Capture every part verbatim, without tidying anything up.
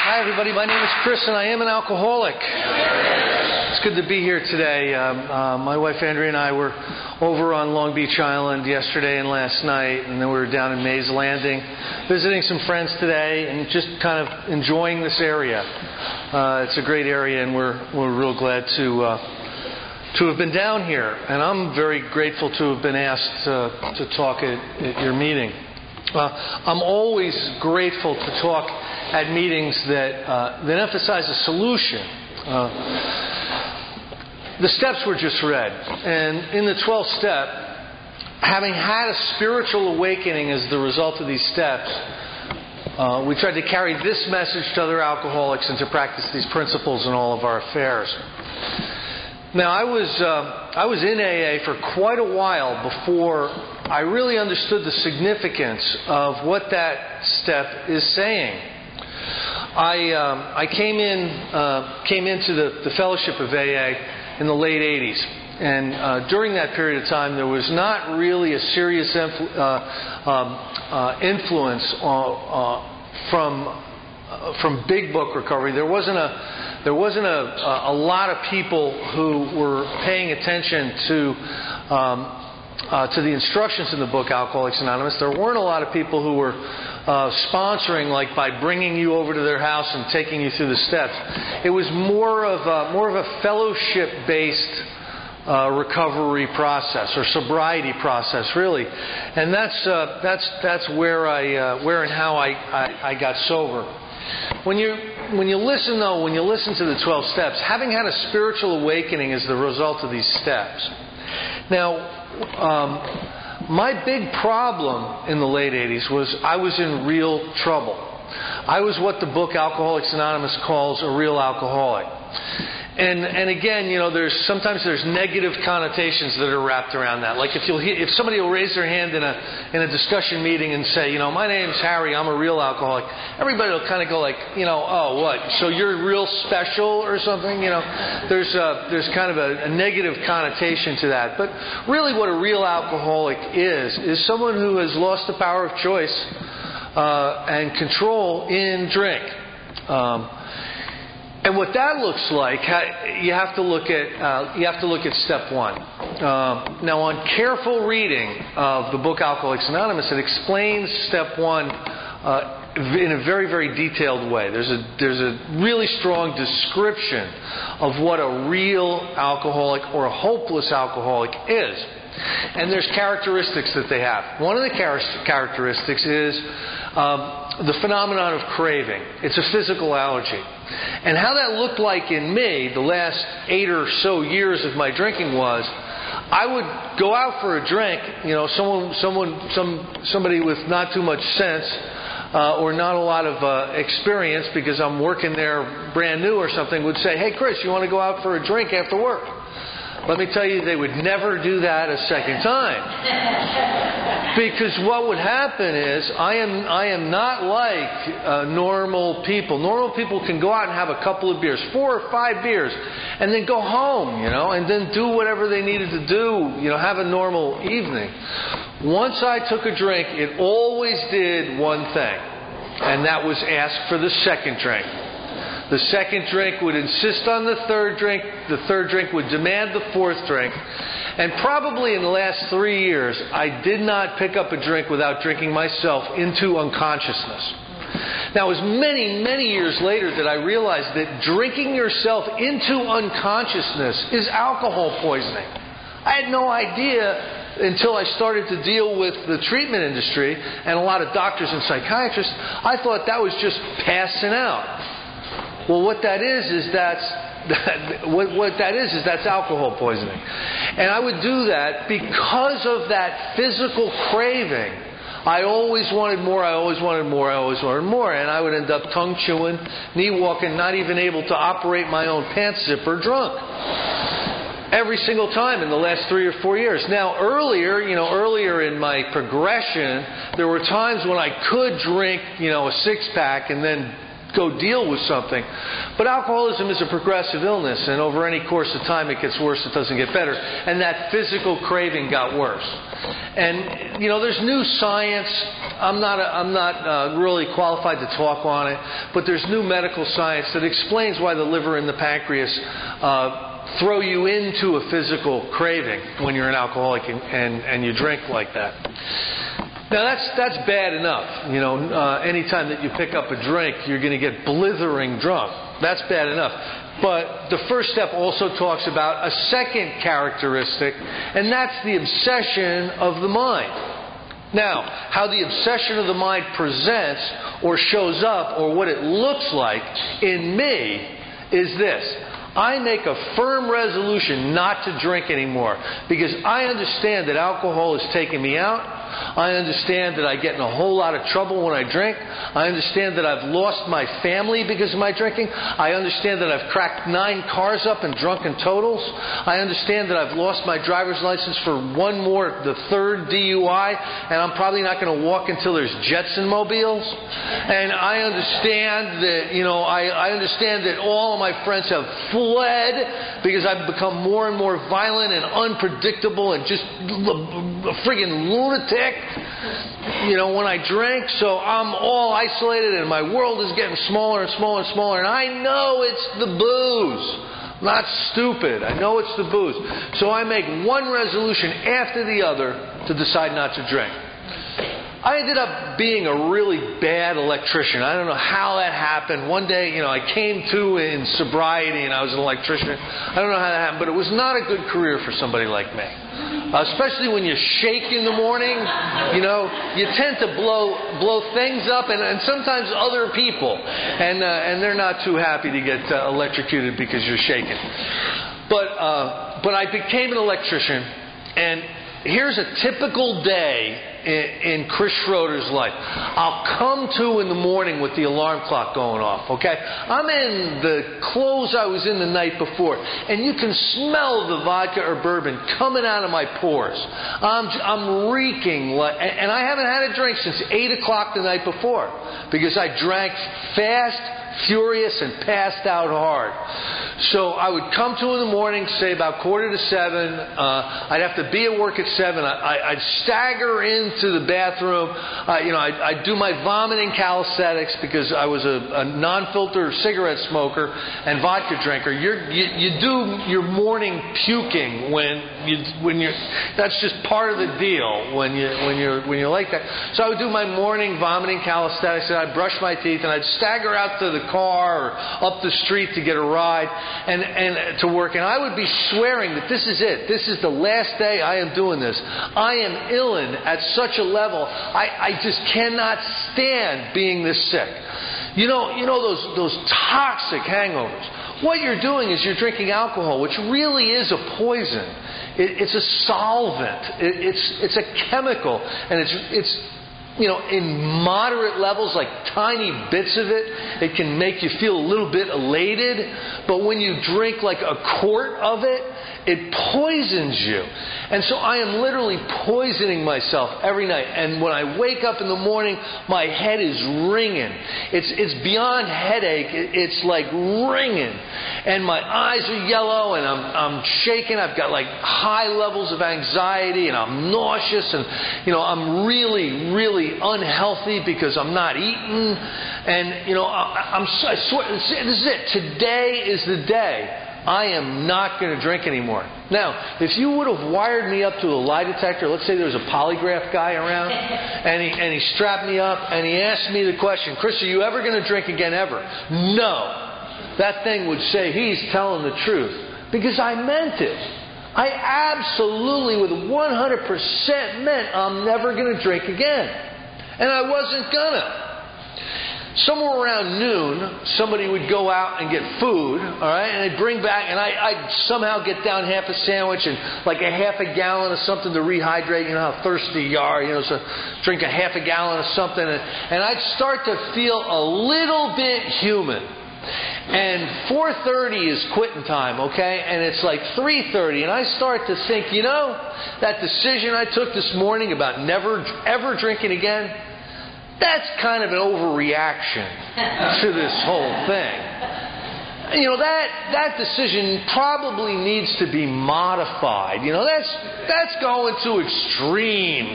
Hi, everybody. My name is Chris, and I am an alcoholic. It's good to be here today. Um, uh, my wife Andrea and I were over on Long Beach Island yesterday and last night, and then we were down in Mays Landing visiting some friends today and just kind of enjoying this area. Uh, it's a great area, and we're we're real glad to uh, to have been down here. And I'm very grateful to have been asked uh, to talk at, at your meeting. Uh, I'm always grateful to talk at meetings that uh, that emphasize a solution. Uh, the steps were just read, and in the twelfth step, having had a spiritual awakening as the result of these steps, uh, we tried to carry this message to other alcoholics and to practice these principles in all of our affairs. Now, I was uh, I was in A A for quite a while before I really understood the significance of what that step is saying. I um, I came in uh, came into the, the fellowship of A A in the late eighties, and uh, during that period of time, there was not really a serious influ- uh, um, uh, influence on, uh, from uh, from Big Book recovery. There wasn't a There wasn't a, a lot of people who were paying attention to um, uh, to the instructions in the book Alcoholics Anonymous. There weren't a lot of people who were uh, sponsoring, like by bringing you over to their house and taking you through the steps. It was more of a, more of a fellowship-based uh, recovery process or sobriety process, really. And that's uh, that's that's where I uh, where and how I, I, I got sober. When you when you listen though, when you listen to the twelve steps, having had a spiritual awakening is the result of these steps. Now, um, my big problem in the late eighties was I was in real trouble. I was what the book Alcoholics Anonymous calls a real alcoholic. And and again, you know, there's sometimes there's negative connotations that are wrapped around that. Like if you'll if somebody will raise their hand in a in a discussion meeting and say, you know, my name's Harry, I'm a real alcoholic. Everybody will kind of go like, you know, oh, what? So you're real special or something? You know, there's a, there's kind of a, a negative connotation to that. But really, what a real alcoholic is is someone who has lost the power of choice uh, and control in drink. Um, And what that looks like, you have to look at uh, you have to look at step one. Uh, now, on careful reading of the book Alcoholics Anonymous, it explains step one uh, in a very, very detailed way. There's a there's a really strong description of what a real alcoholic or a hopeless alcoholic is, and there's characteristics that they have. One of the char- characteristics is um, the phenomenon of craving. It's a physical allergy. And how that looked like in me the last eight or so years of my drinking was, I would go out for a drink. You know, someone, someone, some, somebody with not too much sense uh, or not a lot of uh, experience because I'm working there brand new or something would say, "Hey, Chris, you want to go out for a drink after work?" Let me tell you, they would never do that a second time. Because what would happen is, I am I am not like uh, normal people. Normal people can go out and have a couple of beers, four or five beers, and then go home, you know, and then do whatever they needed to do, you know, have a normal evening. Once I took a drink, it always did one thing, and that was ask for the second drink. The second drink would insist on the third drink. The third drink would demand the fourth drink. And probably in the last three years, I did not pick up a drink without drinking myself into unconsciousness. Now, it was many, many years later that I realized that drinking yourself into unconsciousness is alcohol poisoning. I had no idea until I started to deal with the treatment industry and a lot of doctors and psychiatrists. I thought that was just passing out. Well, what that is is that's that, what, what that is is that's alcohol poisoning, and I would do that because of that physical craving. I always wanted more. I always wanted more. I always wanted more, and I would end up tongue chewing, knee walking, not even able to operate my own pants zipper, drunk. Every single time in the last three or four years. Now, earlier, you know, earlier in my progression, there were times when I could drink, you know, a six pack and then go deal with something. But alcoholism is a progressive illness, and over any course of time it gets worse, it doesn't get better. And that physical craving got worse. And, you know, there's new science. I'm not, a, I'm not uh, really qualified to talk on it, but there's new medical science that explains why the liver and the pancreas uh, throw you into a physical craving when you're an alcoholic and, and, and you drink like that. Now that's that's bad enough. You know, uh, anytime that you pick up a drink, you're going to get blithering drunk. That's bad enough. But the first step also talks about a second characteristic, and that's the obsession of the mind. Now, how the obsession of the mind presents or shows up or what it looks like in me is this. I make a firm resolution not to drink anymore because I understand that alcohol is taking me out. I understand that I get in a whole lot of trouble when I drink. I understand that I've lost my family because of my drinking. I understand that I've cracked nine cars up in drunken totals. I understand that I've lost my driver's license for one more, the third D U I, and I'm probably not going to walk until there's Jetson mobiles. And I understand that, you know, I, I understand that all of my friends have fled because I've become more and more violent and unpredictable and just a friggin' lunatic. You know, when I drink, so I'm all isolated and my world is getting smaller and smaller and smaller, and I know it's the booze. I'm not stupid. I know it's the booze. So I make one resolution after the other to decide not to drink. I ended up being a really bad electrician. I don't know how that happened. One day, you know, I came to in sobriety and I was an electrician. I don't know how that happened, but it was not a good career for somebody like me. Uh, especially when you shake in the morning, you know, you tend to blow blow things up, and, and sometimes other people, and uh, and they're not too happy to get uh, electrocuted because you're shaking. But uh, but I became an electrician, and here's a typical day in, in Chris Schroeder's life. I'll come to in the morning with the alarm clock going off, okay? I'm in the clothes I was in the night before, and you can smell the vodka or bourbon coming out of my pores. I'm, I'm reeking, like, and I haven't had a drink since eight o'clock the night before because I drank fast, furious, and passed out hard. So I would come to in the morning, say about quarter to seven. Uh, I'd have to be at work at seven. I, I'd stagger into the bathroom. Uh, you know, I'd, I'd do my vomiting calisthenics because I was a, a non-filter cigarette smoker and vodka drinker. You're, you you do your morning puking when you when you're. That's just part of the deal when you when you're when you're like that. So I would do my morning vomiting calisthenics, and I'd brush my teeth, and I'd stagger out to the car or up the street to get a ride and, and to work. And I would be swearing that this is it. This is the last day I am doing this. I am illing at such a level. I, I just cannot stand being this sick. You know, you know those those toxic hangovers. What you're doing is you're drinking alcohol, which really is a poison. It, it's a solvent. It, it's it's a chemical, and it's it's. You know, in moderate levels, like tiny bits of it, it can make you feel a little bit elated. But when you drink like a quart of it, it poisons you. And so I am literally poisoning myself every night. And when I wake up in the morning, my head is ringing. It's it's beyond headache. It's like ringing. And my eyes are yellow, and I'm I'm shaking. I've got like high levels of anxiety, and I'm nauseous, and you know I'm really really unhealthy because I'm not eating. And you know I, I'm I swear this is it. Today is the day. I am not going to drink anymore. Now, if you would have wired me up to a lie detector, let's say there was a polygraph guy around, and he and he strapped me up and he asked me the question, Chris, are you ever going to drink again ever? No. That thing would say he's telling the truth because I meant it. I absolutely, with one hundred percent meant I'm never going to drink again. And I wasn't gonna. Somewhere around noon, somebody would go out and get food, all right, and they'd bring back, and I, I'd somehow get down half a sandwich and like a half a gallon of something to rehydrate. You know how thirsty you are, you know, so drink a half a gallon of something, and, and I'd start to feel a little bit human. And four thirty is quitting time, okay? And it's like three thirty, and I start to think, you know, that decision I took this morning about never, ever drinking again, that's kind of an overreaction to this whole thing. You know, that that decision probably needs to be modified. You know, that's that's going to extremes.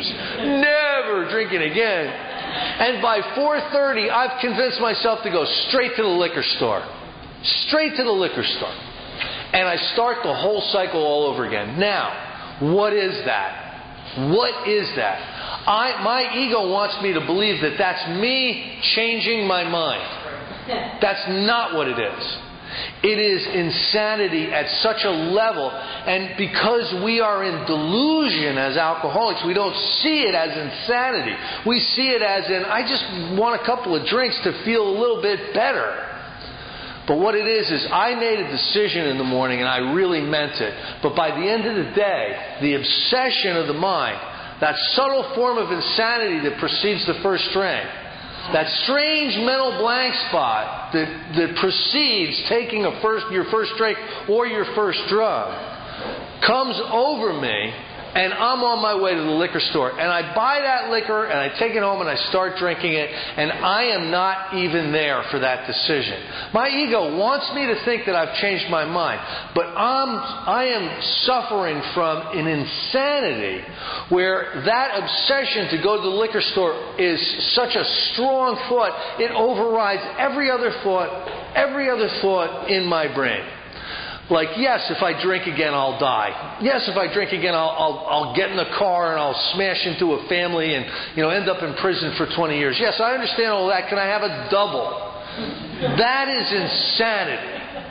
Never drinking again. And by four thirty, I've convinced myself to go straight to the liquor store. Straight to the liquor store. And I start the whole cycle all over again. Now, what is that? What is that? I, my ego wants me to believe that that's me changing my mind. That's not what it is. It is insanity at such a level, and because we are in delusion as alcoholics, we don't see it as insanity. We see it as in, I just want a couple of drinks to feel a little bit better. But what it is, is I made a decision in the morning, and I really meant it. But by the end of the day, the obsession of the mind, that subtle form of insanity that precedes the first drink, that strange mental blank spot that, that precedes taking a first, your first drink or your first drug, comes over me, and I'm on my way to the liquor store. And I buy that liquor, and I take it home, and I start drinking it, and I am not even there for that decision. My ego wants me to think that I've changed my mind, but I'm, I am suffering from an insanity where that obsession to go to the liquor store is such a strong thought, it overrides every other thought, every other thought in my brain. Like, yes, if I drink again, I'll die. Yes, if I drink again, I'll, I'll, I'll get in the car and I'll smash into a family and, you know, end up in prison for twenty years. Yes, I understand all that. Can I have a double? That is insanity.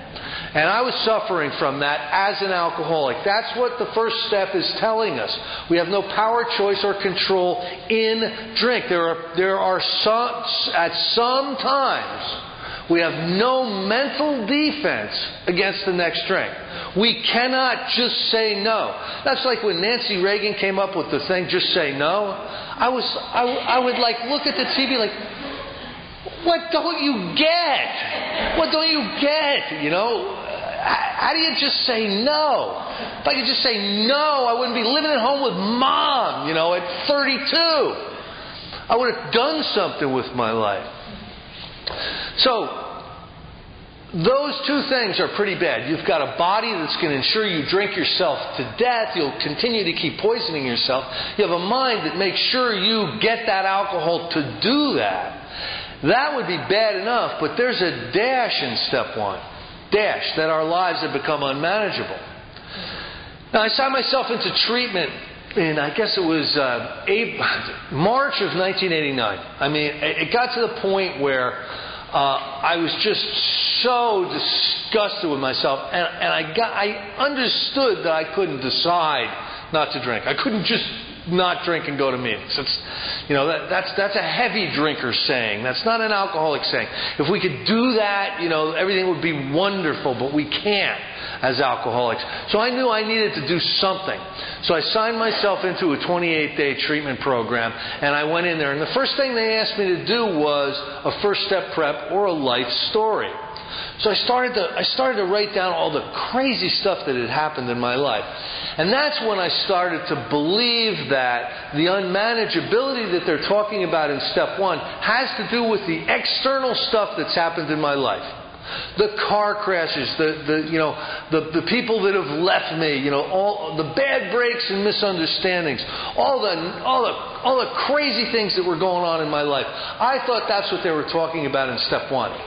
And I was suffering from that as an alcoholic. That's what the first step is telling us. We have no power, choice, or control in drink. There are, there are some, at some times, we have no mental defense against the next drink. We cannot just say no. That's like when Nancy Reagan came up with the thing, just say no. I was, I, I would like look at the T V like, what don't you get? What don't you get? You know, how do you just say no? If I could just say no, I wouldn't be living at home with mom, you know, at thirty-two. I would have done something with my life. So, those two things are pretty bad. You've got a body that's going to ensure you drink yourself to death. You'll continue to keep poisoning yourself. You have a mind that makes sure you get that alcohol to do that. That would be bad enough, but there's a dash in step one. Dash, that our lives have become unmanageable. Now, I signed myself into treatment in, I guess it was uh, April, March of nineteen eighty-nine. I mean, it got to the point where uh, I was just so disgusted with myself, and, and I got, I understood that I couldn't decide not to drink. I couldn't just not drink and go to meetings. It's, you know, that, that's that's a heavy drinker saying. That's not an alcoholic saying. If we could do that, you know, everything would be wonderful, but we can't as alcoholics. So I knew I needed to do something. So I signed myself into a twenty-eight day treatment program, and I went in there. And the first thing they asked me to do was a first step prep or a life story. So I started to I started to write down all the crazy stuff that had happened in my life. And that's when I started to believe that the unmanageability that they're talking about in step one has to do with the external stuff that's happened in my life. The car crashes, the, the you know the, the people that have left me, you know, all the bad breaks and misunderstandings, all the all the all the crazy things that were going on in my life. I thought that's what they were talking about in step one.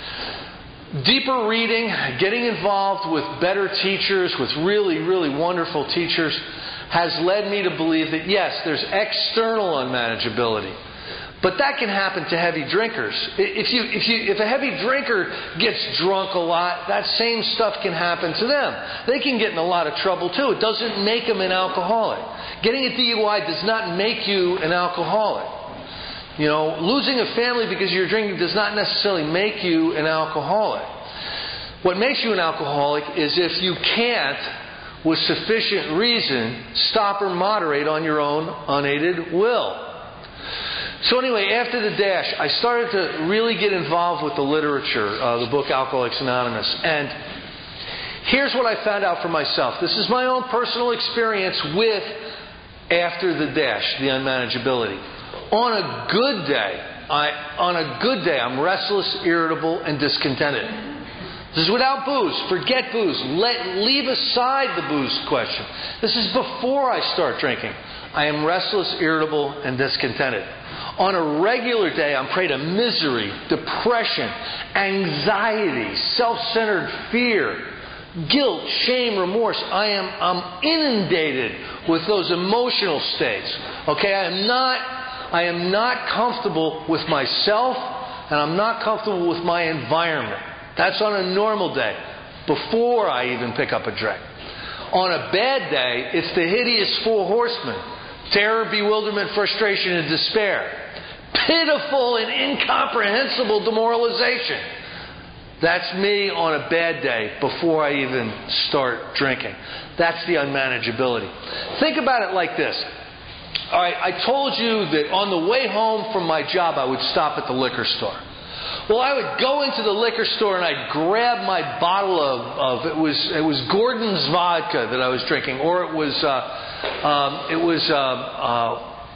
Deeper reading, getting involved with better teachers, with really, really wonderful teachers, has led me to believe that yes, there's external unmanageability. But that can happen to heavy drinkers. If you, if you, if a heavy drinker gets drunk a lot, that same stuff can happen to them. They can get in a lot of trouble too. It doesn't make them an alcoholic. Getting a D U I does not make you an alcoholic. You know, losing a family because you're drinking does not necessarily make you an alcoholic. What makes you an alcoholic is if you can't, with sufficient reason, stop or moderate on your own unaided will. So anyway, after the dash, I started to really get involved with the literature, uh, the book Alcoholics Anonymous. And here's what I found out for myself. This is my own personal experience with after the dash, the unmanageability. On a good day, I, on a good day, I'm restless, irritable, and discontented. This is without booze. Forget booze. Let, leave aside the booze question. This is before I start drinking. I am restless, irritable, and discontented. On a regular day, I'm prey to misery, depression, anxiety, self-centered fear, guilt, shame, remorse. I am I'm inundated with those emotional states. Okay, I am not I am not comfortable with myself, and I'm not comfortable with my environment. That's on a normal day, before I even pick up a drink. On a bad day, it's the hideous four horsemen: terror, bewilderment, frustration, and despair. Pitiful and incomprehensible demoralization. That's me on a bad day before I even start drinking. That's the unmanageability. Think about it like this. All right, I told you that on the way home from my job, I would stop at the liquor store. Well, I would go into the liquor store and I'd grab my bottle of, of it was it was Gordon's vodka that I was drinking, or it was uh, um, it was uh, uh,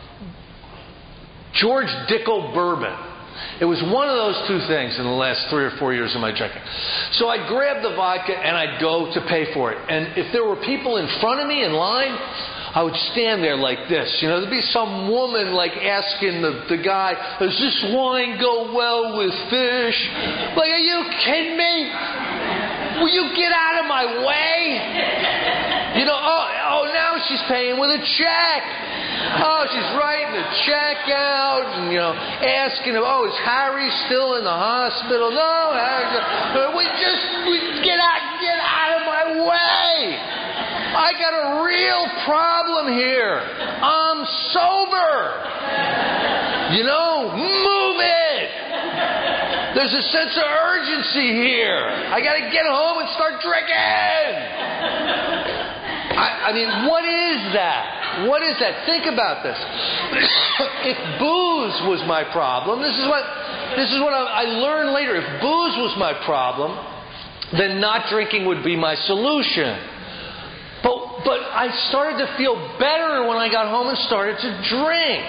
George Dickel bourbon. It was one of those two things in the last three or four years of my drinking. So I'd grab the vodka and I'd go to pay for it. And if there were people in front of me in line, I would stand there like this. You know, there'd be some woman like asking the, the guy, does this wine go well with fish? Like, are you kidding me? Will you get out of my way? You know, oh, oh, now she's paying with a check. Oh, she's writing a check out and, you know, asking, oh, is Harry still in the hospital? No, Harry, we just, we get out, get out of my way. I got a real problem here. I'm sober. You know, move it. There's a sense of urgency here. I got to get home and start drinking. I, I mean, what is that? What is that? Think about this. If booze was my problem, this is what this is what I, I learned later. If booze was my problem, then not drinking would be my solution. But but I started to feel better when I got home and started to drink.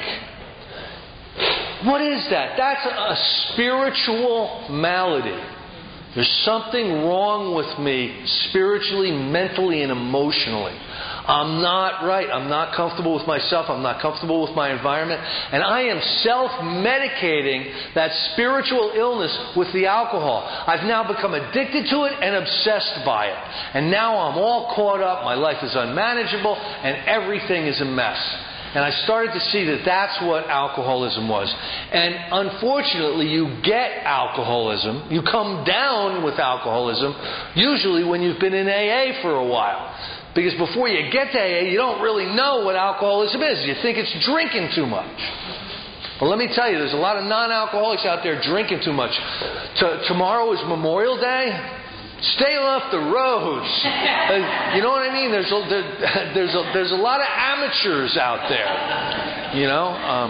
What is that? That's a spiritual malady. There's something wrong with me spiritually, mentally, and emotionally. I'm not right. I'm not comfortable with myself. I'm not comfortable with my environment. And I am self-medicating that spiritual illness with the alcohol. I've now become addicted to it and obsessed by it. And now I'm all caught up. My life is unmanageable and everything is a mess. And I started to see that that's what alcoholism was. And unfortunately, you get alcoholism, you come down with alcoholism, usually when you've been in A A for a while. Because before you get to A A, you don't really know what alcoholism is. You think it's drinking too much. Well, let me tell you, there's a lot of non-alcoholics out there drinking too much. T- tomorrow is Memorial Day. Stay off the roads. Uh, you know what I mean? There's a, there, there's a, there's a lot of amateurs out there, you know, um,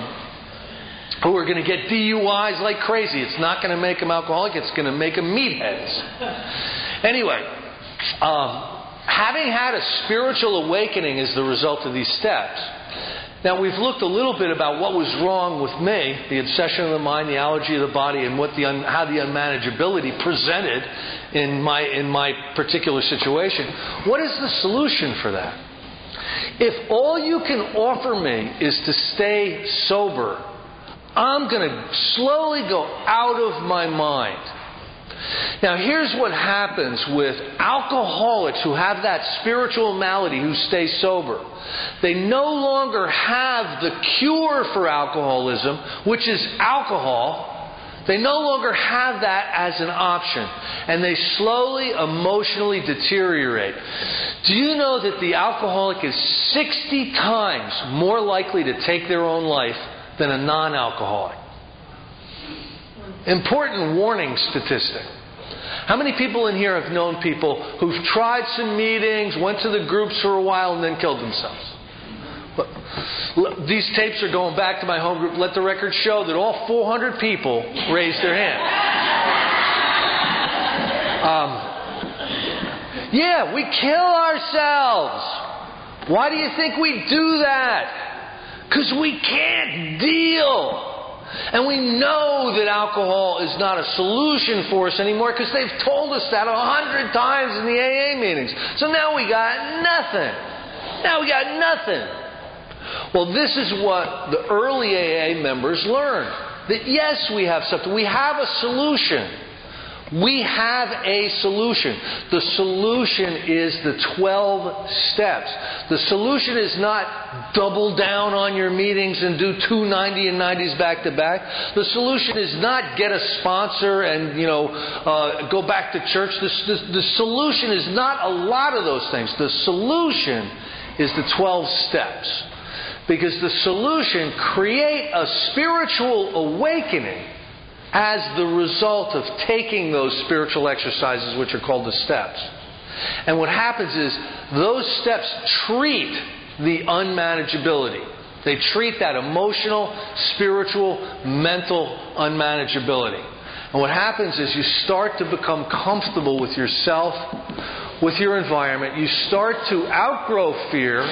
who are going to get D U Is like crazy. It's not going to make them alcoholic. It's going to make them meatheads. Anyway, um, having had a spiritual awakening as the result of these steps. Now, we've looked a little bit about what was wrong with me, the obsession of the mind, the allergy of the body, and what the un, how the unmanageability presented in my in my particular situation. What is the solution for that? If all you can offer me is to stay sober, I'm going to slowly go out of my mind. Now, here's what happens with alcoholics who have that spiritual malady, who stay sober. They no longer have the cure for alcoholism, which is alcohol. They no longer have that as an option. And they slowly, emotionally deteriorate. Do you know that the alcoholic is sixty times more likely to take their own life than a non-alcoholic? Important warning statistic. How many people in here have known people who've tried some meetings, went to the groups for a while, and then killed themselves? These tapes are going back to my home group. Let the record show that all four hundred people raised their hand. Um, yeah, we kill ourselves. Why do you think we do that? Because we can't deal. And we know that alcohol is not a solution for us anymore because they've told us that a hundred times in the A A meetings. So now we got nothing. Now we got nothing. Well, this is what the early A A members learned. That yes, we have something. We have a solution. We have a solution. The solution is the twelve steps. The solution is not double down on your meetings and do two ninety and nineties back to back. The solution is not get a sponsor and, you know, uh, go back to church. The, the, the solution is not a lot of those things. The solution is the twelve steps. Because the solution, create a spiritual awakening as the result of taking those spiritual exercises, which are called the steps. And what happens is those steps treat the unmanageability. They treat that emotional, spiritual, mental unmanageability. And what happens is you start to become comfortable with yourself, with your environment. You start to outgrow fear.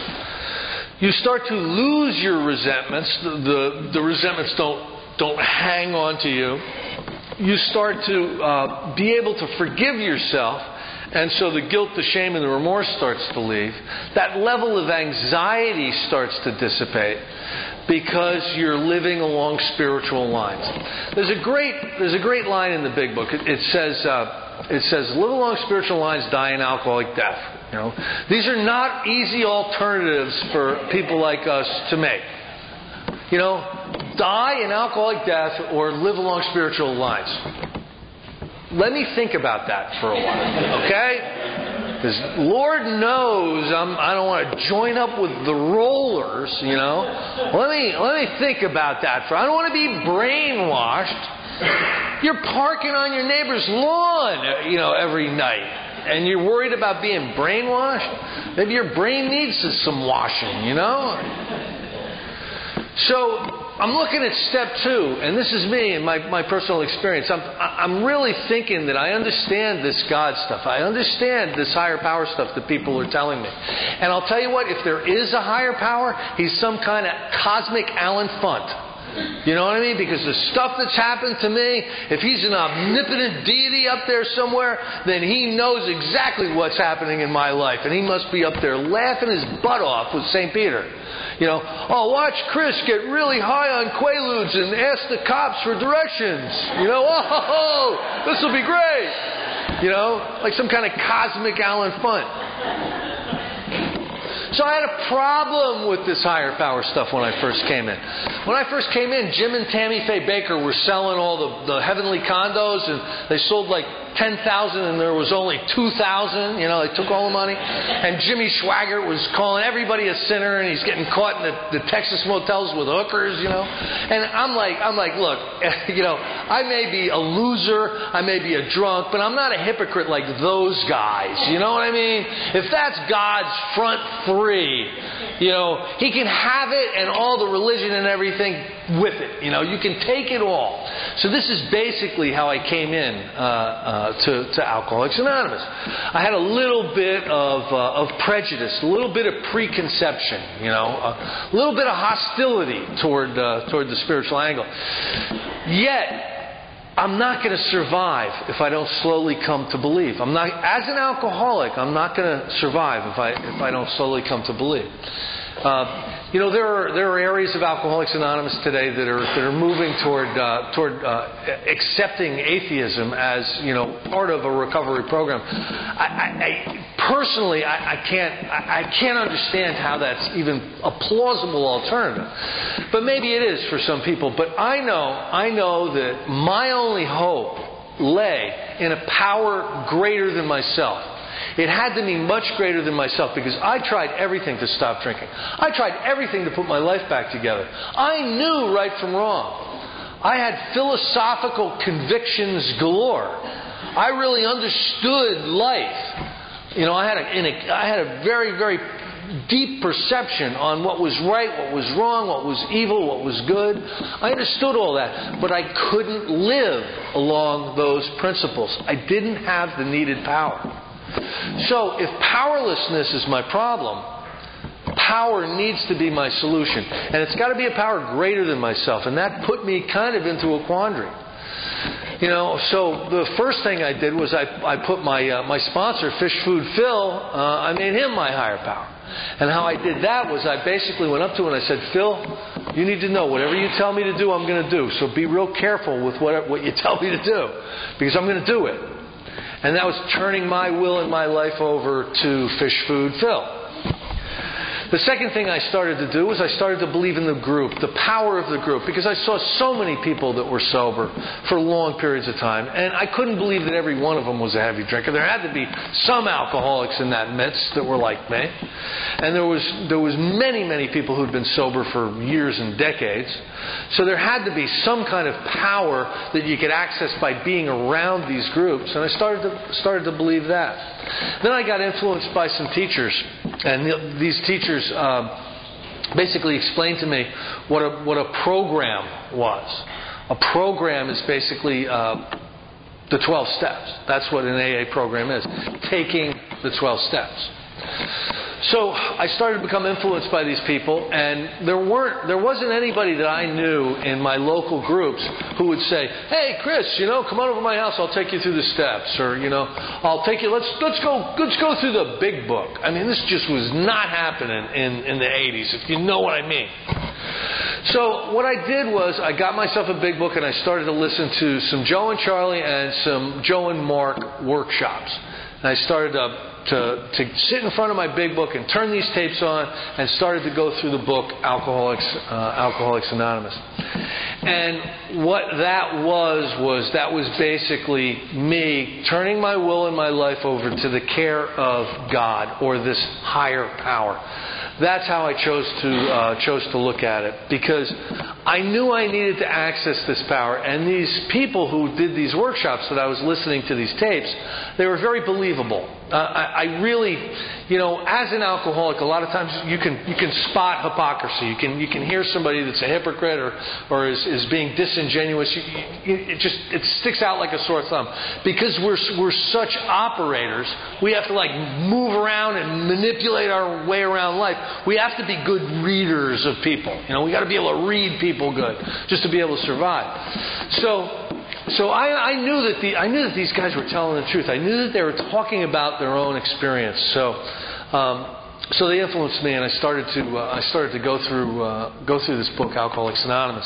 You start to lose your resentments. The, the, the resentments don't Don't hang on to you. You start to uh, be able to forgive yourself, and so the guilt, the shame, and the remorse starts to leave. That level of anxiety starts to dissipate because you're living along spiritual lines. There's a great there's a great line in the Big Book. It, it says uh, it says live along spiritual lines, die an alcoholic death. You know, these are not easy alternatives for people like us to make. You know, die an alcoholic death or live along spiritual lines. Let me think about that for a while, okay? Because Lord knows I'm, I don't want to join up with the rollers, you know. Let me let me think about that for. I don't want to be brainwashed. You're parking on your neighbor's lawn, you know, every night, and you're worried about being brainwashed. Maybe your brain needs some washing, you know. So I'm looking at step two, and this is me and my, my personal experience. I'm, I'm really thinking that I understand this God stuff. I understand this higher power stuff that people are telling me. And I'll tell you what, if there is a higher power, he's some kind of cosmic Alan Funt. You know what I mean? Because the stuff that's happened to me, if he's an omnipotent deity up there somewhere, then he knows exactly what's happening in my life. And he must be up there laughing his butt off with Saint Peter. You know, oh, watch Chris get really high on Quaaludes and ask the cops for directions. You know, oh, this will be great. You know, like some kind of cosmic Alan Funt. So I had a problem with this higher power stuff when I first came in. When I first came in, Jim and Tammy Faye Baker were selling all the, the heavenly condos, and they sold like ten thousand and there was only two thousand. You know, they took all the money. And Jimmy Swaggart was calling everybody a sinner, and he's getting caught in the, the Texas motels with hookers, you know. And I'm like, I'm like, look, you know, I may be a loser, I may be a drunk, but I'm not a hypocrite like those guys. You know what I mean? If that's God's front three, you know, He can have it and all the religion and everything with it. You know, you can take it all. So this is basically how I came in uh, uh, to, to Alcoholics Anonymous. I had a little bit of, uh, of prejudice, a little bit of preconception, you know, a little bit of hostility toward uh, toward the spiritual angle. Yet, I'm not going to survive if I don't slowly come to believe. I'm not, as an alcoholic, I'm not going to survive if I if I don't slowly come to believe. Uh, you know, there are there are areas of Alcoholics Anonymous today that are that are moving toward uh, toward uh, accepting atheism as, you know, part of a recovery program. I, I, I personally, I, I can't I, I can't understand how that's even a plausible alternative. But maybe it is for some people. But I know I know that my only hope lay in a power greater than myself. It had to be much greater than myself, because I tried everything to stop drinking. I tried everything to put my life back together. I knew right from wrong. I had philosophical convictions galore. I really understood life. You know, I had a, in a, I had a very, very deep perception on what was right, what was wrong, what was evil, what was good. I understood all that, but I couldn't live along those principles. I didn't have the needed power. So if powerlessness is my problem, power needs to be my solution. And it's got to be a power greater than myself. And that put me kind of into a quandary. You know, so the first thing I did was I, I put my uh, my sponsor, Fish Food Phil, uh, I made him my higher power. And how I did that was I basically went up to him and I said, Phil, you need to know whatever you tell me to do, I'm going to do. So be real careful with what, what you tell me to do, because I'm going to do it. And that was turning my will and my life over to Fish Food Phil. The second thing I started to do was I started to believe in the group, the power of the group, because I saw so many people that were sober for long periods of time, and I couldn't believe that every one of them was a heavy drinker. There had to be some alcoholics in that midst that were like me, and there was there was many, many people who'd been sober for years and decades, so there had to be some kind of power that you could access by being around these groups, and I started to started to believe that. Then I got influenced by some teachers, and these teachers Uh, basically explained to me what a what a program was. A program is basically uh, the twelve steps. That's what an A A program is. Taking the twelve steps. So I started to become influenced by these people, and there weren't, there wasn't anybody that I knew in my local groups who would say, "Hey, Chris, you know, come on over to my house. I'll take you through the steps," or you know, "I'll take you. Let's let's go let's go through the big book." I mean, this just was not happening in in the eighties, if you know what I mean. So what I did was I got myself a big book and I started to listen to some Joe and Charlie and some Joe and Mark workshops. And I started to, to, to sit in front of my big book and turn these tapes on and started to go through the book Alcoholics, uh, Alcoholics Anonymous. And what that was, was that was basically me turning my will and my life over to the care of God or this higher power. That's how I chose to uh, chose to look at it, because I knew I needed to access this power. And these people who did these workshops that I was listening to these tapes, they were very believable. Uh, I, I really, you know, as an alcoholic, a lot of times you can you can spot hypocrisy. You can you can hear somebody that's a hypocrite or or is, is being disingenuous. You, you, it just it sticks out like a sore thumb, because we're we're such operators. We have to like move around and manipulate our way around life. We have to be good readers of people. You know, we got to be able to read people good just to be able to survive. So. So I, I knew that the I knew that these guys were telling the truth. I knew that they were talking about their own experience. So, um, so they influenced me, and I started to uh, I started to go through uh, go through this book, Alcoholics Anonymous.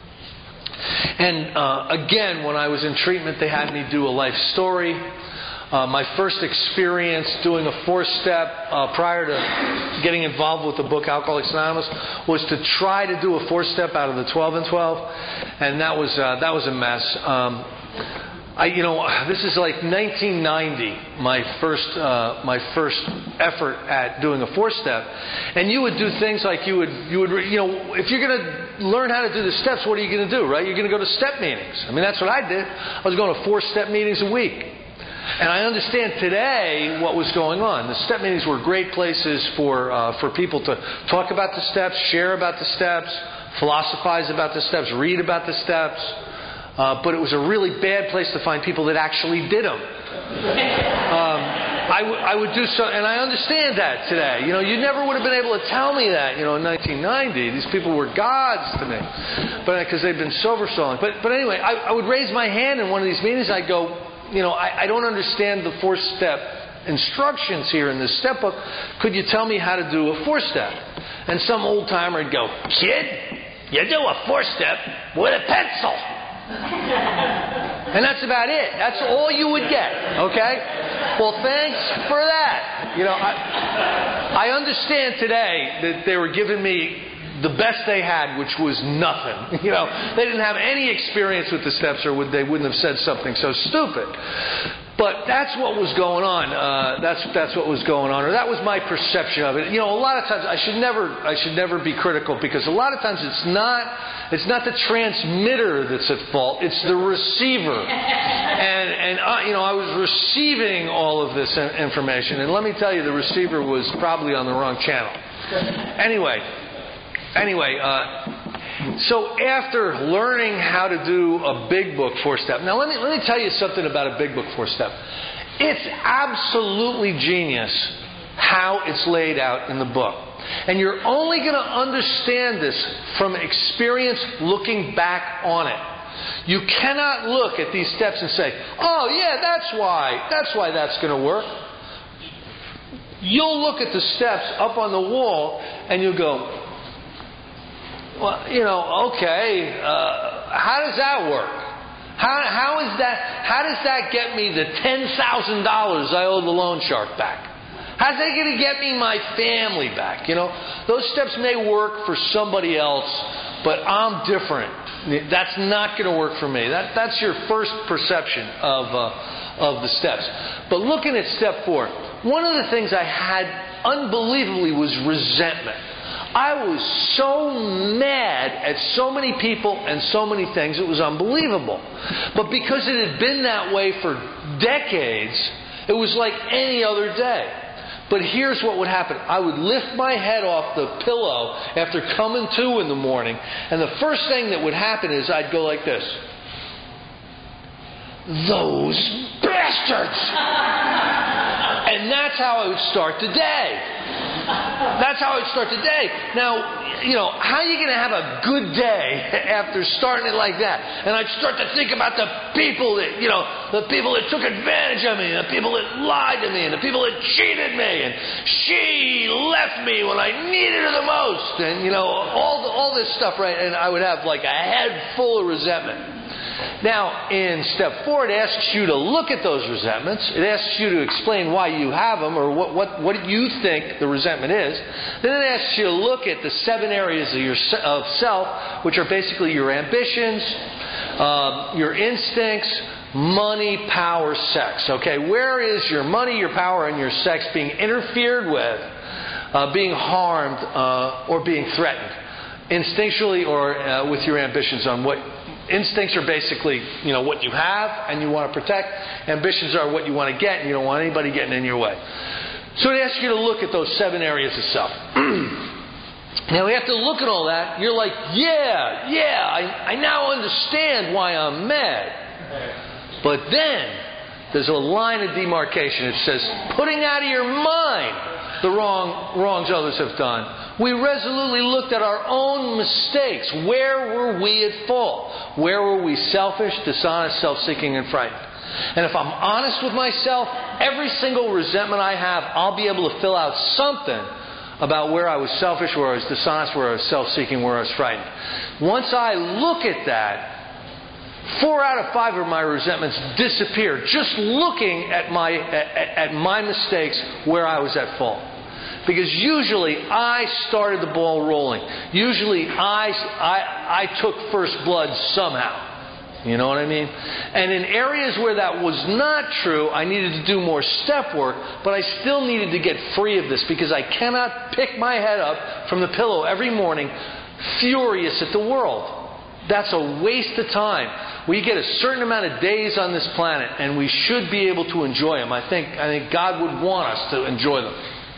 And uh, again, when I was in treatment, they had me do a life story. Uh, my first experience doing a four-step uh, prior to getting involved with the book Alcoholics Anonymous was to try to do a four-step out of the twelve and twelve, and that was uh, that was a mess. Um, I, you know, this is like nineteen ninety, my first uh, my first effort at doing a four-step, and you would do things like you would you would you know if you're going to learn how to do the steps, what are you going to do, right? You're going to go to step meetings. I mean, that's what I did. I was going to four step meetings a week. And I understand today what was going on. The step meetings were great places for uh, for people to talk about the steps, share about the steps, philosophize about the steps, read about the steps. Uh, but it was a really bad place to find people that actually did them. Um, I, w- I would do so, and I understand that today. You know, you never would have been able to tell me that. You know, in nineteen ninety, these people were gods to me, but because they've been sober so long. But but anyway, I, I would raise my hand in one of these meetings. I'd go, you know, I, I don't understand the four-step instructions here in this step book. Could you tell me how to do a four-step? And some old-timer would go, "Kid, you do a four-step with a pencil." And that's about it. That's all you would get. Okay? Well, thanks for that. You know, I, I understand today that they were giving me the best they had, which was nothing. You know, they didn't have any experience with the steps, or would they wouldn't have said something so stupid. But that's what was going on. Uh, that's that's what was going on, or that was my perception of it. You know, a lot of times I should never I should never be critical, because a lot of times it's not it's not the transmitter that's at fault. It's the receiver. And and uh, you know, I was receiving all of this information, and let me tell you, the receiver was probably on the wrong channel. Anyway. Anyway, uh, so after learning how to do a big book four-step, now let me let me tell you something about a big book four-step. It's absolutely genius how it's laid out in the book. And you're only going to understand this from experience looking back on it. You cannot look at these steps and say, oh yeah, that's why, that's why that's going to work. You'll look at the steps up on the wall and you'll go, well, you know, okay, uh, how does that work? How, how is that, how does that get me the ten thousand dollars I owe the loan shark back? How's that going to get me my family back? You know, those steps may work for somebody else, but I'm different. That's not going to work for me. That, that's your first perception of uh, of the steps. But looking at step four, one of the things I had unbelievably was resentment. I was so mad at so many people and so many things, it was unbelievable. But because it had been that way for decades, it was like any other day. But here's what would happen. I would lift my head off the pillow after coming to in the morning, and the first thing that would happen is I'd go like this. Those bastards! And that's how I would start the day. That's how I'd start the day. Now, you know, how are you going to have a good day after starting it like that? And I'd start to think about the people that, you know, the people that took advantage of me, the people that lied to me, and the people that cheated me, and she left me when I needed her the most, and, you know, all the, all this stuff, right? And I would have like a head full of resentment. Now, in step four, it asks you to look at those resentments. It asks you to explain why you have them, or what, what, what you think the resentment is. Then it asks you to look at the seven areas of, your, of self, which are basically your ambitions, um, your instincts, money, power, sex. Okay, where is your money, your power, and your sex being interfered with, uh, being harmed, uh, or being threatened? Instinctually or uh, with your ambitions on what... Instincts are basically, you know, what you have and you want to protect. Ambitions are what you want to get and you don't want anybody getting in your way. So it asks you to look at those seven areas of self. Now, after to look at all that, you're like, yeah, yeah, I, I now understand why I'm mad. But then, there's a line of demarcation. It says, putting out of your mind the wrong wrongs others have done. We resolutely looked at our own mistakes. Where were we at fault? Where were we selfish, dishonest, self-seeking, and frightened? And if I'm honest with myself, every single resentment I have, I'll be able to fill out something about where I was selfish, where I was dishonest, where I was self-seeking, where I was frightened. Once I look at that, four out of five of my resentments disappear just looking at my at, at my mistakes where I was at fault. Because usually I started the ball rolling. Usually I, I, I took first blood somehow. You know what I mean? And in areas where that was not true, I needed to do more step work, but I still needed to get free of this because I cannot pick my head up from the pillow every morning furious at the world. That's a waste of time. We get a certain amount of days on this planet, and we should be able to enjoy them. I think, I think God would want us to enjoy them.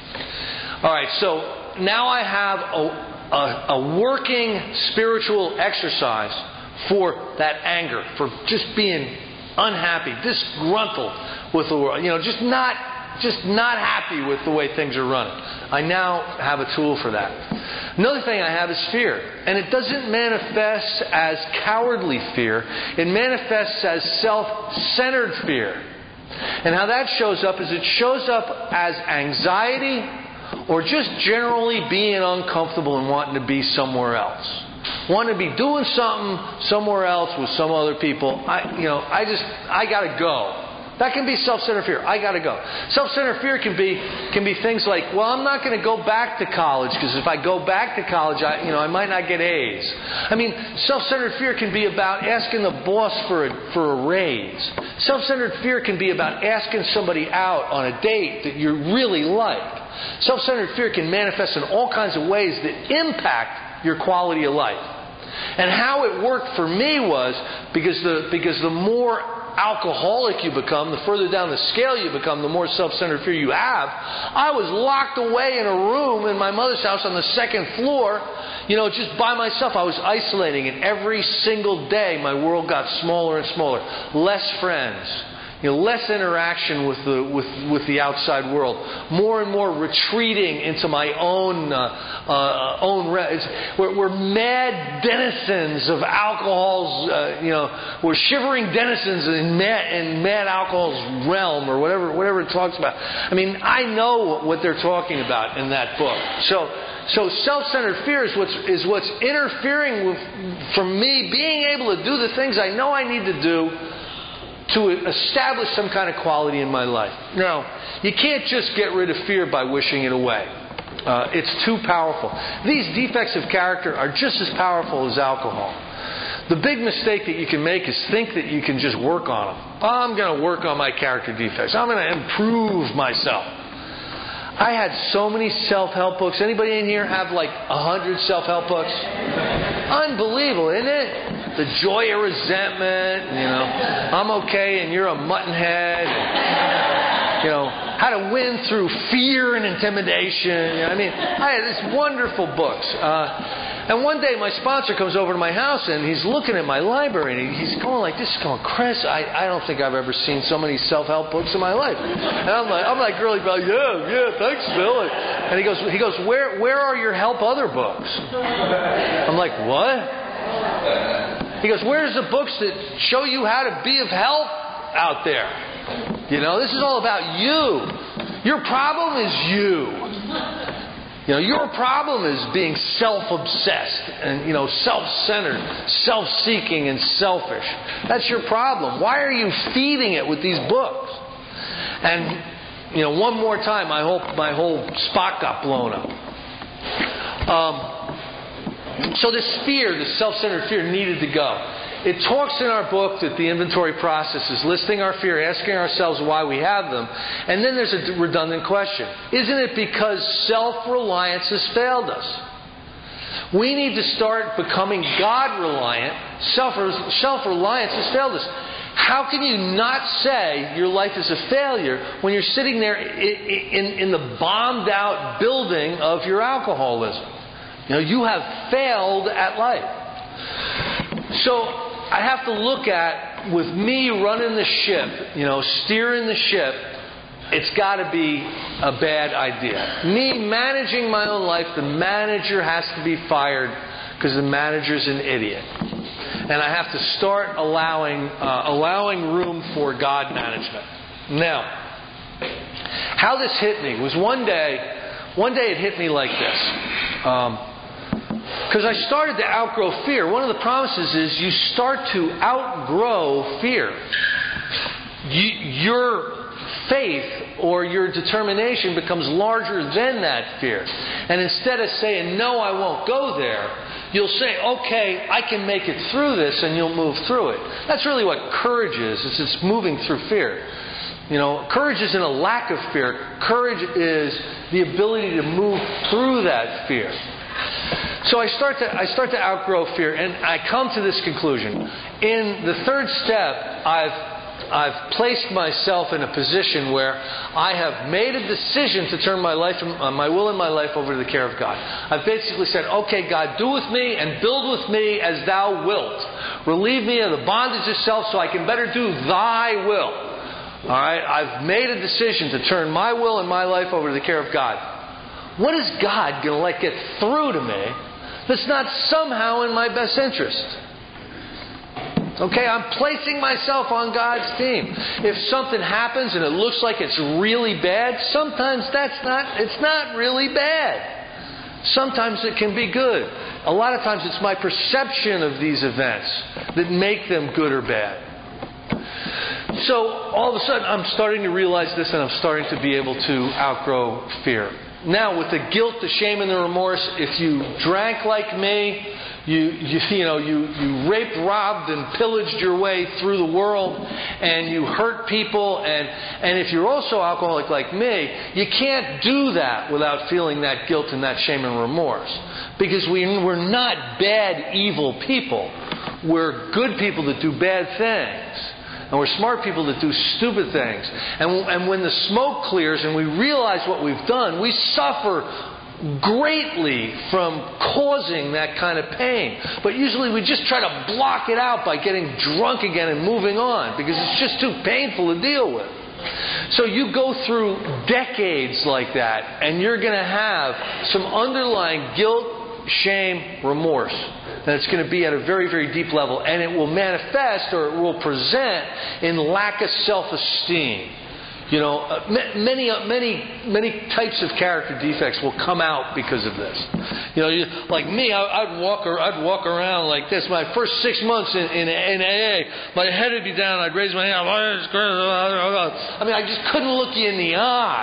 All right, so now I have a, a, a working spiritual exercise for that anger, for just being unhappy, disgruntled with the world. You know, just not, just not happy with the way things are running. I now have a tool for that. Another thing I have is fear. And it doesn't manifest as cowardly fear. It manifests as self-centered fear. And how that shows up is it shows up as anxiety or just generally being uncomfortable and wanting to be somewhere else. Wanting to be doing something somewhere else with some other people. I, you know, I just, I gotta go. That can be self-centered fear. I got to go. Self-centered fear can be can be things like, well, I'm not going to go back to college because if I go back to college, I you know I might not get A's. I mean, self-centered fear can be about asking the boss for a, for a raise. Self-centered fear can be about asking somebody out on a date that you really like. Self-centered fear can manifest in all kinds of ways that impact your quality of life. And how it worked for me was because the because the more alcoholic you become, the further down the scale you become, the more self-centered fear you have. I was locked away in a room in my mother's house on the second floor, you know, just by myself. I was isolating, and every single day my world got smaller and smaller. Less friends. You know, less interaction with the with with the outside world. More and more retreating into my own uh, uh, own. Re- it's, we're, we're mad denizens of alcohol's. Uh, you know, we're shivering denizens in mad in mad alcohol's realm, or whatever whatever it talks about. I mean, I know what they're talking about in that book. So. So self-centered fear is what's, is what's interfering with, from me being able to do the things I know I need to do to establish some kind of quality in my life. Now, you can't just get rid of fear by wishing it away. Uh, it's too powerful. These defects of character are just as powerful as alcohol. The big mistake that you can make is think that you can just work on them. I'm going to work on my character defects. I'm going to improve myself. I had so many self-help books. Anybody in here have like a hundred self-help books? Unbelievable, isn't it? The Joy of Resentment, you know, I'm okay and you're a muttonhead. You know, how to win through fear and intimidation. You know, I mean, I had these wonderful books. Uh, and one day my sponsor comes over to my house and he's looking at my library and he's going like this, going, Chris, I, I don't think I've ever seen so many self-help books in my life. And I'm like, I'm like really, like, yeah, yeah, thanks, Phil. And he goes, he goes, where, where are your help other books? I'm like, what? He goes, where's the books that show you how to be of help out there? You know, this is all about you. Your problem is you. You know, your problem is being self-obsessed and, you know, self-centered, self-seeking and selfish. That's your problem. Why are you feeding it with these books? And, you know, one more time, my whole, my whole spot got blown up. Um, so this fear, this self-centered fear needed to go. It talks in our book that the inventory process is listing our fear, asking ourselves why we have them, and then there's a redundant question. Isn't it because self-reliance has failed us? We need to start becoming God-reliant. Self-reliance has failed us. How can you not say your life is a failure when you're sitting there in, in, in the bombed-out building of your alcoholism? You know, you have failed at life. So I have to look at, with me running the ship, you know, steering the ship, it's got to be a bad idea. Me managing my own life, the manager has to be fired because the manager's an idiot. And I have to start allowing uh, allowing room for God management. Now, how this hit me was one day, one day it hit me like this. Um, Because I started to outgrow fear. One of the promises is you start to outgrow fear. You, your faith or your determination becomes larger than that fear. And instead of saying, no, I won't go there, you'll say, okay, I can make it through this, and you'll move through it. That's really what courage is. It's, it's moving through fear. You know, courage isn't a lack of fear. Courage is the ability to move through that fear. So I start to I start to outgrow fear, and I come to this conclusion. In the third step, I've I've placed myself in a position where I have made a decision to turn my life, my will and my life over to the care of God. I've basically said, okay, God, do with me and build with me as thou wilt. Relieve me of the bondage of self so I can better do thy will. All right? I've made a decision to turn my will and my life over to the care of God. What is God going to let get through to me that's not somehow in my best interest? Okay, I'm placing myself on God's team. If something happens and it looks like it's really bad, sometimes that's not, it's not really bad. Sometimes it can be good. A lot of times it's my perception of these events that make them good or bad. So all of a sudden I'm starting to realize this, and I'm starting to be able to outgrow fear. Now, with the guilt, the shame, and the remorse, if you drank like me, you you, you know you, you raped, robbed, and pillaged your way through the world, and you hurt people, and and if you're also alcoholic like me, you can't do that without feeling that guilt and that shame and remorse, because we we're not bad, evil people. We're good people that do bad things. And we're smart people that do stupid things. And, and when the smoke clears and we realize what we've done, we suffer greatly from causing that kind of pain. But usually we just try to block it out by getting drunk again and moving on because it's just too painful to deal with. So you go through decades like that, and you're going to have some underlying guilt, shame, remorse. And it's going to be at a very, very deep level. And it will manifest, or it will present, in lack of self-esteem. You know, uh, many, uh, many, many types of character defects will come out because of this. You know, you, like me, I, I'd walk, or I'd walk around like this. My first six months in, in, in A A, my head would be down. I'd raise my hand. I mean, I just couldn't look you in the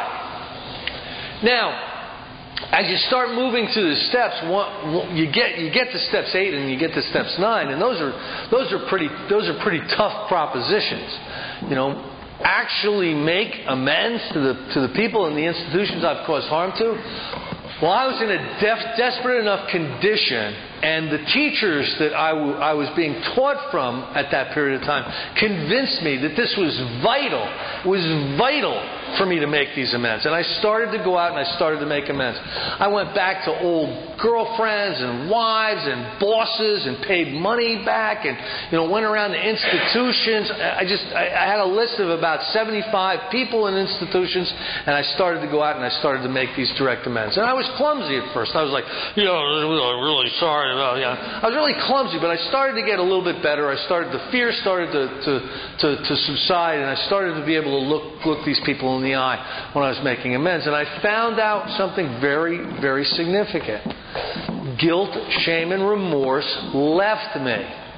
eye. Now, as you start moving through the steps, one, you get you get to steps eight and you get to steps nine, and those are those are pretty those are pretty tough propositions. You know. Actually make amends to the to the people and the institutions I've caused harm to? Well, I was in a def- desperate enough condition, and the teachers that I, w- I was being taught from at that period of time convinced me that this was vital, was vital for me to make these amends. And I started to go out and I started to make amends. I went back to old girlfriends and wives and bosses and paid money back and, you know, went around to institutions. I just, I, I had a list of about seventy-five people in institutions, and I started to go out and I started to make these direct amends. And I was clumsy at first. I was like, you know, I'm really sorry about, you know, I was really clumsy, but I started to get a little bit better. I started, the fear started to, to, to, to subside, and I started to be able to look, look these people in the eye when I was making amends. And I found out something very, very significant. Guilt, shame, and remorse left me.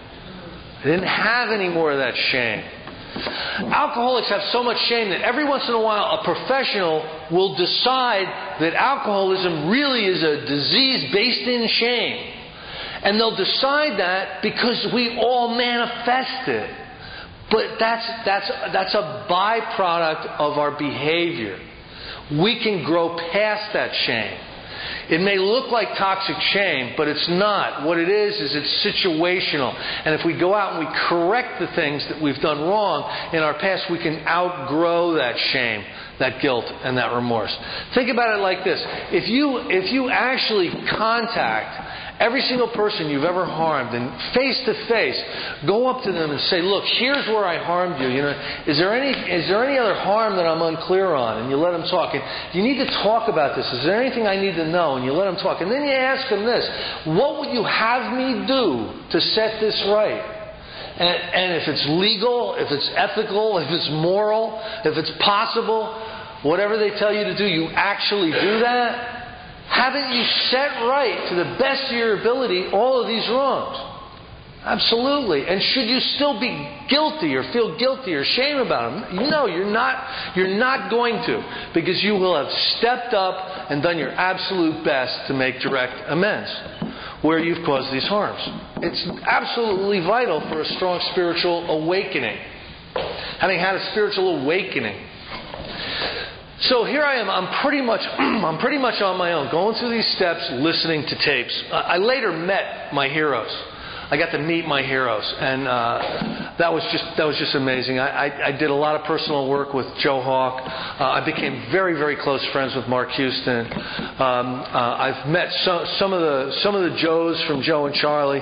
I didn't have any more of that shame. Alcoholics have so much shame that every once in a while a professional will decide that alcoholism really is a disease based in shame. And they'll decide that because we all manifest it. But that's, that's, that's a byproduct of our behavior. We can grow past that shame. It may look like toxic shame, but it's not. What it is, is it's situational. And if we go out and we correct the things that we've done wrong in our past, we can outgrow that shame, that guilt, and that remorse. Think about it like this. If you, if you actually contact every single person you've ever harmed, and face to face, go up to them and say, "Look, here's where I harmed you. You know, is there any is there any other harm that I'm unclear on?" And you let them talk. And you need to talk about this. Is there anything I need to know? And you let them talk. And then you ask them this: what would you have me do to set this right? And, and if it's legal, if it's ethical, if it's moral, if it's possible, whatever they tell you to do, you actually do that. Haven't you set right, to the best of your ability, all of these wrongs? Absolutely. And should you still be guilty or feel guilty or shame about them? No, you're not. You're not going to, because you will have stepped up and done your absolute best to make direct amends where you've caused these harms. It's absolutely vital for a strong spiritual awakening. Having had a spiritual awakening. So here I am. I'm pretty much, I'm pretty much on my own, going through these steps, listening to tapes. I later met my heroes. I got to meet my heroes, and uh, that was just that was just amazing. I, I, I did a lot of personal work with Joe Hawk. Uh, I became very, very close friends with Mark Houston. Um, uh, I've met some some of the some of the Joes from Joe and Charlie,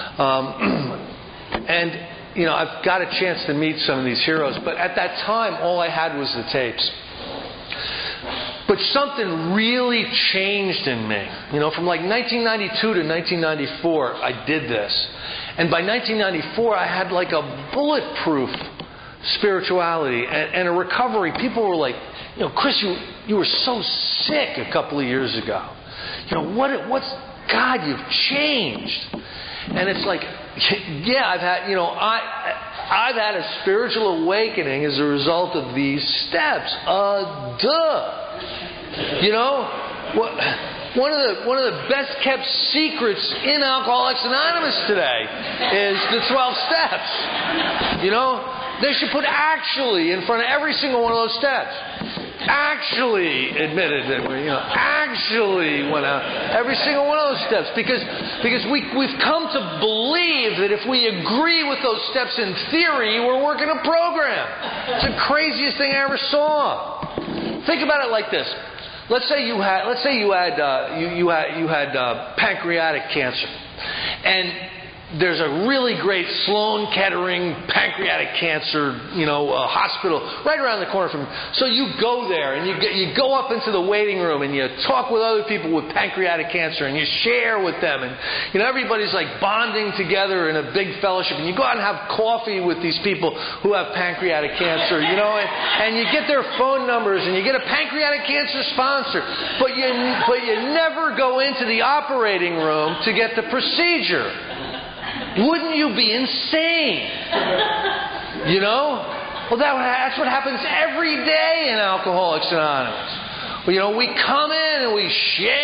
um, and you know I've got a chance to meet some of these heroes. But at that time, all I had was the tapes. But something really changed in me. You know, from like nineteen ninety-two to nineteen ninety-four, I did this. And by nineteen ninety-four, I had like a bulletproof spirituality and, and a recovery. People were like, you know, Chris, you, you were so sick a couple of years ago. You know, what? what's, God, you've changed. And it's like, yeah, I've had, you know, I... I've had a spiritual awakening as a result of these steps. Uh, duh. You know, what, one of the one of the best kept secrets in Alcoholics Anonymous today is the twelve steps. You know, they should put "actually" in front of every single one of those steps. Actually admitted that we, you know, actually went out every single one of those steps because because we we've come to believe that if we agree with those steps in theory, we're working a program. It's the craziest thing I ever saw. Think about it like this. let's say you had, let's say you had, uh, you, you had, you had uh, pancreatic cancer, and there's a really great Sloan Kettering pancreatic cancer, you know, uh, hospital right around the corner from you. So you go there and you get, you go up into the waiting room and you talk with other people with pancreatic cancer and you share with them, and you know everybody's like bonding together in a big fellowship, and you go out and have coffee with these people who have pancreatic cancer, you know, and, and you get their phone numbers and you get a pancreatic cancer sponsor, but you but you never go into the operating room to get the procedure. Wouldn't you be insane? You know? Well, that, that's what happens every day in Alcoholics Anonymous. Well, you know, we come in and we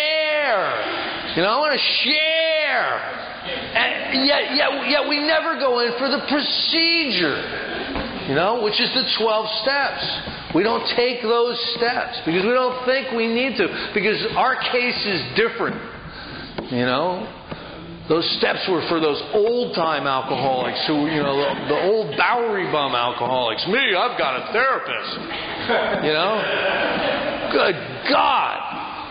share. You know, I want to share. And yet, yet, yet we never go in for the procedure. You know, which is the twelve steps. We don't take those steps because we don't think we need to. Because our case is different. You know? Those steps were for those old-time alcoholics who, you know, the, the old Bowery bum alcoholics. Me, I've got a therapist. You know? Good God.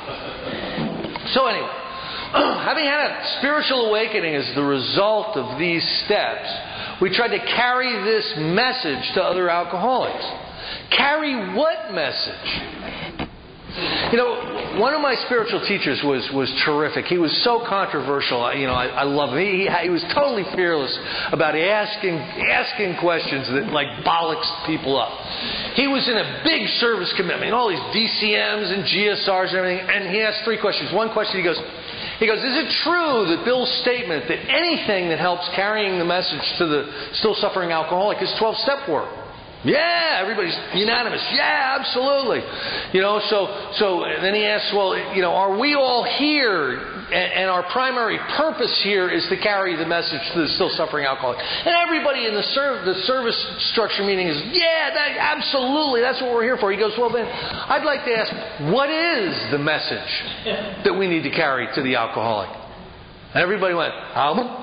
So anyway, having had a spiritual awakening as the result of these steps, we tried to carry this message to other alcoholics. Carry what message? You know, one of my spiritual teachers was, was terrific. He was so controversial. You know, I, I love him. He, he was totally fearless about asking asking questions that like bollocks people up. He was in a big service commitment, all these D C Ms and G S Rs and everything. And he asked three questions. One question, he goes, he goes, is it true that Bill's statement that anything that helps carrying the message to the still suffering alcoholic is twelve-step work? Yeah, everybody's unanimous. Yeah, absolutely. You know, so so then he asks, well, you know, are we all here, and, and our primary purpose here is to carry the message to the still suffering alcoholic? And everybody in the serv- the service structure meeting is, yeah, that, absolutely, that's what we're here for. He goes, well then, I'd like to ask, what is the message that we need to carry to the alcoholic? And everybody went, how?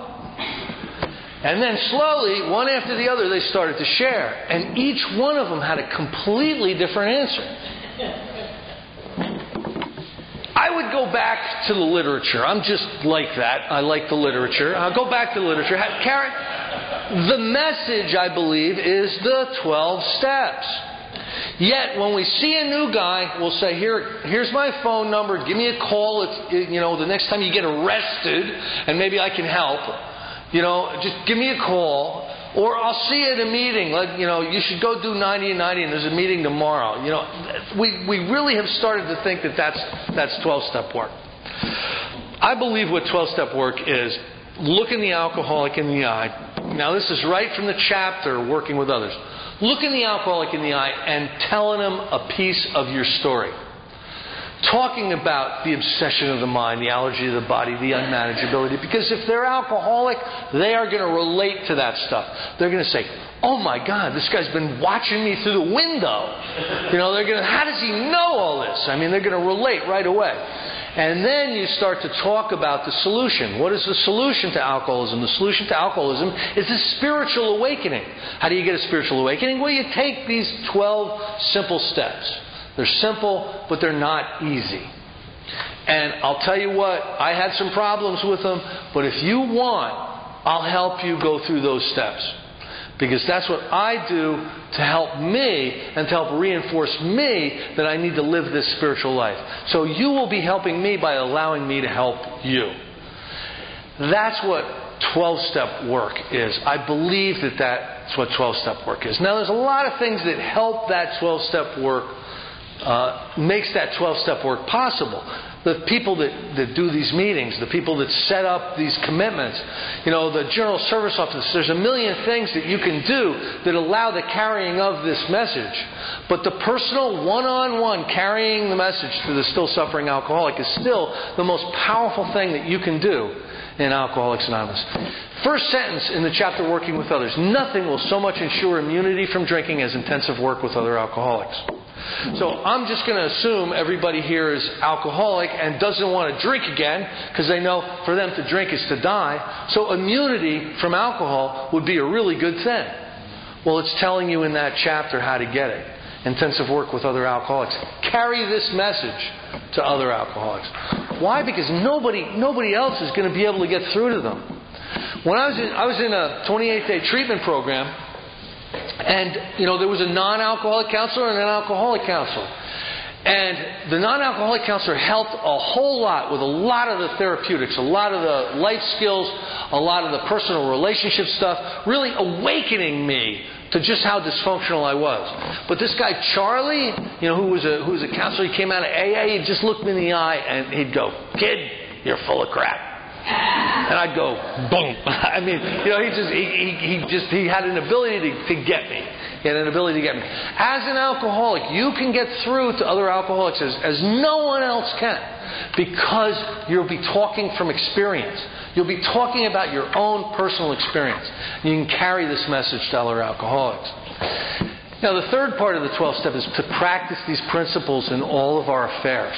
And then slowly, one after the other, they started to share. And each one of them had a completely different answer. I would go back to the literature. I'm just like that. I like the literature. I'll go back to the literature. Karen, the message, I believe, is the twelve steps. Yet, when we see a new guy, we'll say, Here, here's my phone number. Give me a call. If, you know, the next time you get arrested, and maybe I can help. You know, just give me a call, or I'll see you at a meeting. Like, you know, you should go do ninety and ninety, and there's a meeting tomorrow. You know, we we really have started to think that that's that's twelve-step work. I believe what twelve-step work is: looking the alcoholic in the eye. Now, this is right from the chapter Working with Others. Looking the alcoholic in the eye and telling him a piece of your story. Talking about the obsession of the mind, the allergy of the body, the unmanageability. Because if they're alcoholic, they are going to relate to that stuff. They're going to say, oh my God, this guy's been watching me through the window. You know, they're going to, how does he know all this? I mean, they're going to relate right away. And then you start to talk about the solution. What is the solution to alcoholism? The solution to alcoholism is a spiritual awakening. How do you get a spiritual awakening? Well, you take these twelve simple steps. They're simple, but they're not easy. And I'll tell you what, I had some problems with them, but if you want, I'll help you go through those steps. Because that's what I do to help me and to help reinforce me that I need to live this spiritual life. So you will be helping me by allowing me to help you. That's what twelve-step work is. I believe that that's what twelve-step work is. Now, there's a lot of things that help that twelve-step work Uh, makes that twelve-step work possible. The people that, that do these meetings, the people that set up these commitments, you know, the General Service Office, there's a million things that you can do that allow the carrying of this message. But the personal, one-on-one carrying the message to the still suffering alcoholic is still the most powerful thing that you can do in Alcoholics Anonymous. First sentence in the chapter Working with Others: nothing will so much ensure immunity from drinking as intensive work with other alcoholics. So I'm just going to assume everybody here is alcoholic and doesn't want to drink again because they know for them to drink is to die. So immunity from alcohol would be a really good thing. Well, it's telling you in that chapter how to get it. intensive work with other alcoholics. Carry this message to other alcoholics. Why? Because nobody nobody else is going to be able to get through to them. When I was in, I was in a twenty-eight day treatment program, and you know there was a non-alcoholic counselor and an alcoholic counselor. And the non-alcoholic counselor helped a whole lot with a lot of the therapeutics, a lot of the life skills, a lot of the personal relationship stuff, really awakening me to just how dysfunctional I was. But this guy Charlie, you know, who was a who was a counselor, he came out of A A, he'd just look me in the eye and he'd go, "Kid, you're full of crap." And I'd go, boom. I mean, you know, he just he, he, he just he had an ability to, to get me. He had an ability to get me. As an alcoholic, you can get through to other alcoholics as, as no one else can, because you'll be talking from experience. You'll be talking about your own personal experience. You can carry this message to other alcoholics. Now, the third part of the twelfth step is to practice these principles in all of our affairs.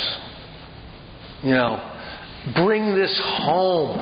You know, bring this home.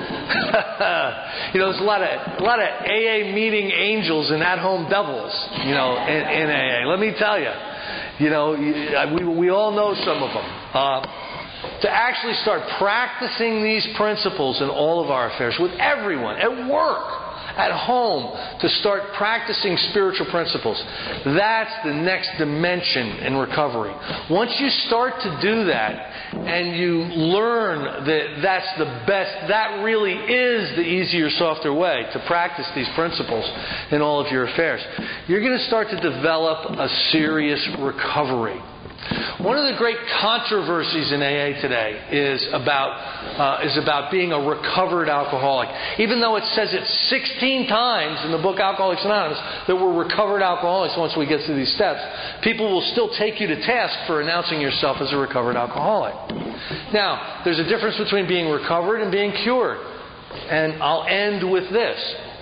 You know, there's a lot of a lot of A A meeting angels and at-home devils. You know, in, in A A. Let me tell you. You know, we we all know some of them. Uh, to actually start practicing these principles in all of our affairs with everyone, at work, at home, to start practicing spiritual principles. That's the next dimension in recovery. Once you start to do that and you learn that that's the best, that really is the easier, softer way to practice these principles in all of your affairs, you're going to start to develop a serious recovery. One of the great controversies in A A today is about uh, is about being a recovered alcoholic. Even though it says it sixteen times in the book Alcoholics Anonymous that we're recovered alcoholics once we get through these steps, people will still take you to task for announcing yourself as a recovered alcoholic. Now, there's a difference between being recovered and being cured. And I'll end with this.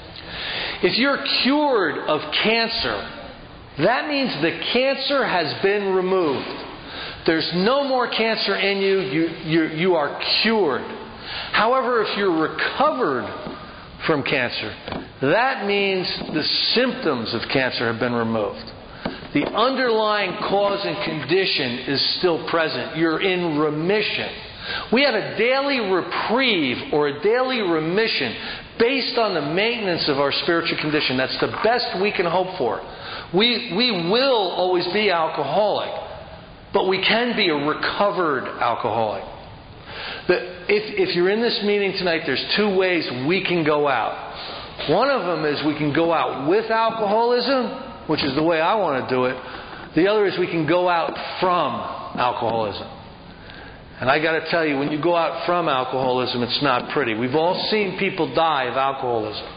If you're cured of cancer, that means the cancer has been removed. There's no more cancer in you. You, you. you are cured. However, if you're recovered from cancer, that means the symptoms of cancer have been removed. The underlying cause and condition is still present. You're in remission. We have a daily reprieve or a daily remission based on the maintenance of our spiritual condition. That's the best we can hope for. We we will always be alcoholic, but we can be a recovered alcoholic. The, if, if you're in this meeting tonight, there's two ways we can go out. One of them is we can go out with alcoholism, which is the way I want to do it. The other is we can go out from alcoholism. And I got to tell you, when you go out from alcoholism, it's not pretty. We've all seen people die of alcoholism.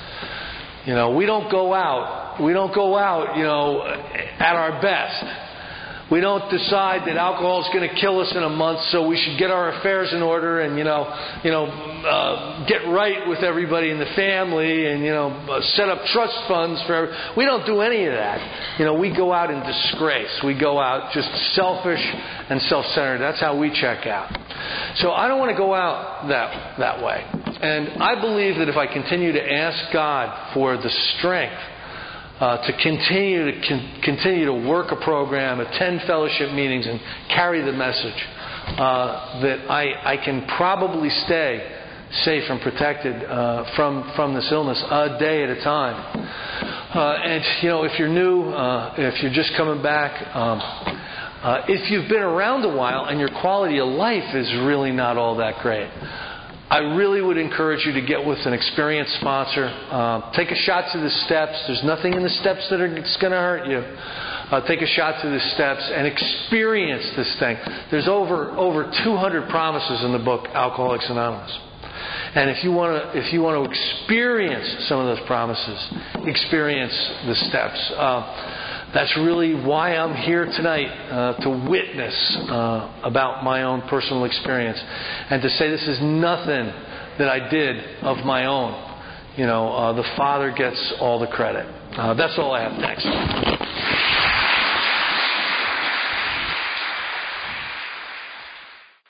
You know, we don't go out, we don't go out, you know, at our best. We don't decide that alcohol is going to kill us in a month, so we should get our affairs in order and, you know, you know, uh, get right with everybody in the family and, you know, uh, set up trust funds for every... We don't do any of that. You know, we go out in disgrace. We go out just selfish and self-centered. That's how we check out. So I don't want to go out that that way. And I believe that if I continue to ask God for the strength Uh, to continue to con- continue to work a program, attend fellowship meetings, and carry the message, uh, that I, I can probably stay safe and protected uh, from from this illness a day at a time. Uh, and you know, if you're new, uh, if you're just coming back, um, uh, if you've been around a while and your quality of life is really not all that great, I really would encourage you to get with an experienced sponsor. Uh, take a shot to the steps. There's nothing in the steps that are going to hurt you. Uh, take a shot to the steps and experience this thing. There's over over two hundred promises in the book Alcoholics Anonymous. And if you want to, if you want to experience some of those promises, experience the steps. Uh, That's really why I'm here tonight, uh, to witness uh, about my own personal experience and to say this is nothing that I did of my own. You know, uh, the Father gets all the credit. Uh, that's all I have. Thanks.